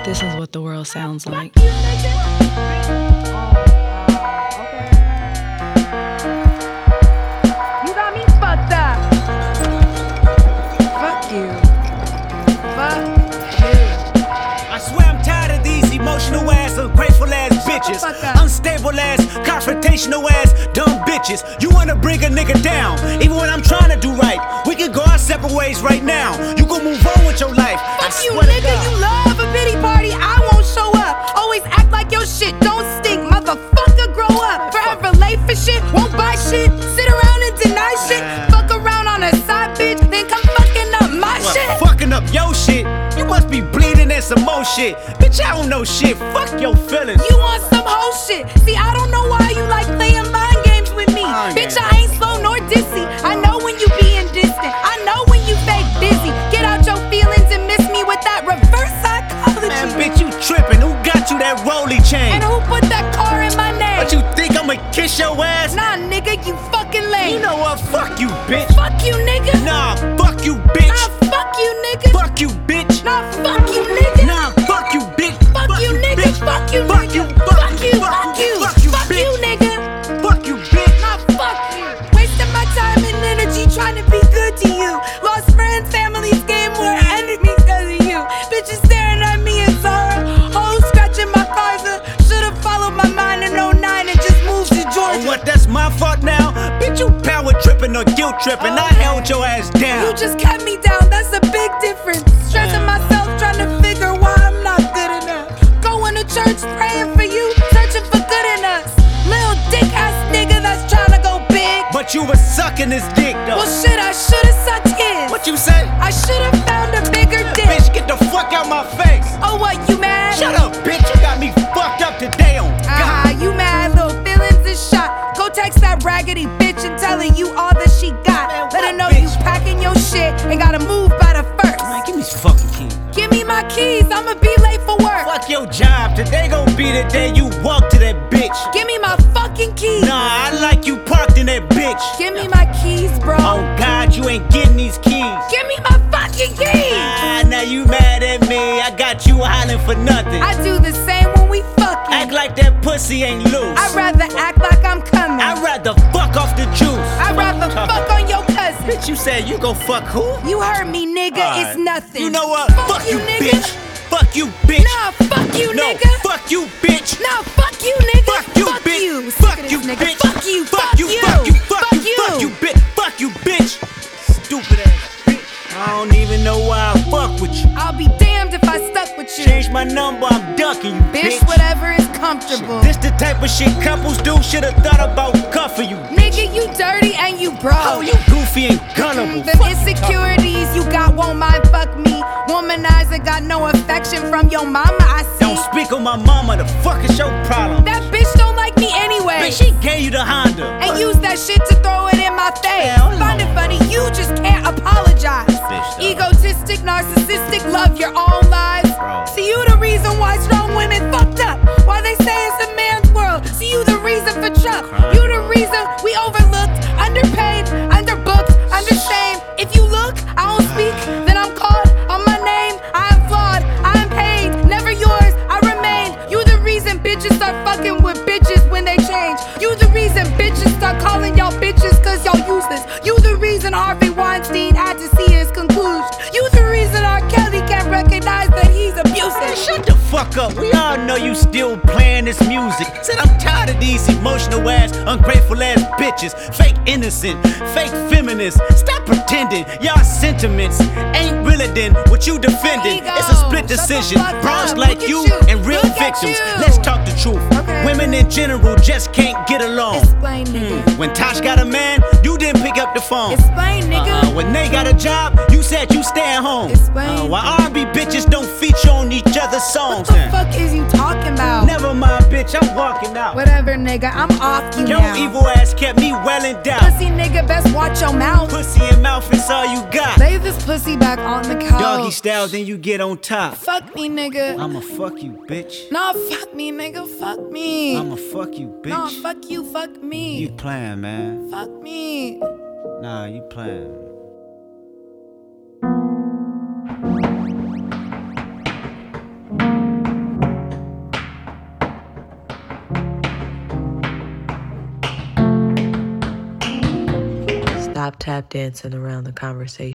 This is what the world sounds like. You got me fucked up. Fuck you. Fuck you. I swear I'm tired of these emotional ass, ungrateful ass bitches, unstable ass, confrontational ass, dumb bitches. You wanna bring a nigga down, even when I'm trying to do right. We can go our separate ways right now. You gon' move on with your life. Fuck you, nigga. You love a pity party. I won't show up. Always act like your shit don't stink. Motherfucker, grow up. Forever late for shit. Won't buy shit. Sit around and deny shit. Fuck around on a side bitch. Then come fucking up my shit. Fucking up your shit. You must be bleeding and some more shit. Bitch, I don't know shit. Fuck your feelings. You want some whole shit. See, I don't know why you like playing mind games with me. Bitch, I ain't slow nor dizzy. I know when you being distant. I know when you fake busy. Get out your feelings and miss me with that reverse psychology. Man, bitch, you tripping. Who got you that rolly chain? And who put that car in my name? But you think I'ma kiss your ass? Nah, nigga, you fucking lame. You know what? Fuck you, bitch. Fuck you, nigga. Nah, fuck you, bitch. Nah, fuck you, nigga. Fuck you, bitch. Nah, fuck you, nigga. Nah, fuck you, bitch. Fuck you, nigga. Bitch. Fuck you, Fuck nigga. you, Fuck you, fuck you. fuck you, Fuck you, bitch. nigga. Fuck you, bitch. Nah, fuck you. Wasting my time and energy trying to be good to you. Lost friends, families, game more enemies cause of you. Bitches staring at me in sorrow. Hoes scratching my cars. Should've followed my mind in '09 and just moved to Georgia. Oh, what? That's my fault now? Bitch, you power tripping or guilt tripping. I held your ass down. You just kept me down, that's a big difference. Stressing myself, trying to figure why I'm not good enough. Going to church, praying for you, searching for good in us. Little dick ass nigga that's trying to go big. But you was sucking this dick, though. Well, shit, I should've sucked his. What you say? I should've found a bigger dick. Bitch, get the fuck out my face. Oh, what, you mad? Shut up, bitch. You got me fucked up today on God. You mad, little feelings is shot. Go text that raggedy bitch and tell her you all that she got. Man, Let her what know bitch? you packing your shit and gotta move by the first. Man, give me these fucking keys. Give me my keys, I'ma be late for work. Fuck your job. Today gon' be the day you walk to that bitch. Give me my fucking keys. Nah, I like you parked in that bitch. Give me my keys, bro. Oh God, you ain't getting these keys. Give me my fucking keys. Ah, now you mad at me. I got you hollering for nothing. I do the same when we fucking. Act like that pussy ain't loose. I'd rather act like I'm coming. I'd rather fuck off the juice. I'd rather fuck on your cousin. Bitch, you said you gon' fuck who? You heard me, nigga. Alright. It's nothing. You know what? Fuck you, nigga. bitch. Fuck you, bitch. Nah, fuck you, No, nigga. fuck you, bitch. Nah, fuck you, nigga. Fuck you, bitch. You. Fuck Sick of you, this nigga. bitch. Fuck you. Fuck you. Fuck you. Fuck you. Fuck you, bitch. Fuck you, bitch. Stupid ass bitch. I don't even know why I fuck with you. I'll be damned if I stuck with you. Change my number, I'm ducking you, Bitch, bitch. whatever is comfortable. This the type of shit couples do. Should've thought about cuffing you. Nigga, you dirty and you broke. Oh, you goofy and gullible. Them insecurities you got won't mind fuck me. Womanizer got no affection from your mama, I see. Don't speak on my mama, the fuck is your problem? That bitch don't like me anyway. Bitch, she gave you the Honda. And use that shit to throw it in my face. Hell no. Find it funny, you just can't apologize. bitch, though. Egotistic, narcissistic, love your own lives. Bro. See, you the reason why strong women fucked up. Why they say it's a man's world. See, you the reason for Trump. You the reason we overlooked, underpaid, underbooked, understained. If you look, I don't speak, then I'm called on my name. I am flawed, I am paid, never yours, I remain. You the reason bitches start fucking with bitches when they change. You the reason bitches start calling y'all bitches cause y'all useless. You the reason Harvey Weinstein had to see his conclusion. You the reason R. Kelly can't recognize that he's abusive. Shut the fuck up. We all know you still playing this music. Said I'm tired of these emotional ass, ungrateful ass bitches. Fake innocent, fake feminists. Stop pretending. Y'all sentiments ain't realer than what you defending. Ego. It's a split Shut the decision. fuck Bronze up. like Look at you you. and real Look at victims. you. Let's talk the truth. Okay. Women in general just can't get along. Explain, nigga. When Tosh got a man, you didn't pick up the phone. Explain, nigga. When they got a job, you said you stay at home. Explain. Why R&B bitches don't feature on each other's What songs the then? fuck is you talking about? Never mind, bitch, I'm walking out. Whatever, nigga, I'm off you Your now. evil ass kept me well in doubt. Pussy nigga, best watch your mouth. Pussy and mouth is all you got. Lay this pussy back on the couch. Doggy style, then you get on top. Fuck me, nigga. I'ma fuck you, bitch. Nah, fuck me, nigga. Fuck me. I'ma fuck you, bitch. Nah, fuck you, fuck me. You playing, man. Fuck me. Nah, you playing. stop tap dancing around the conversation.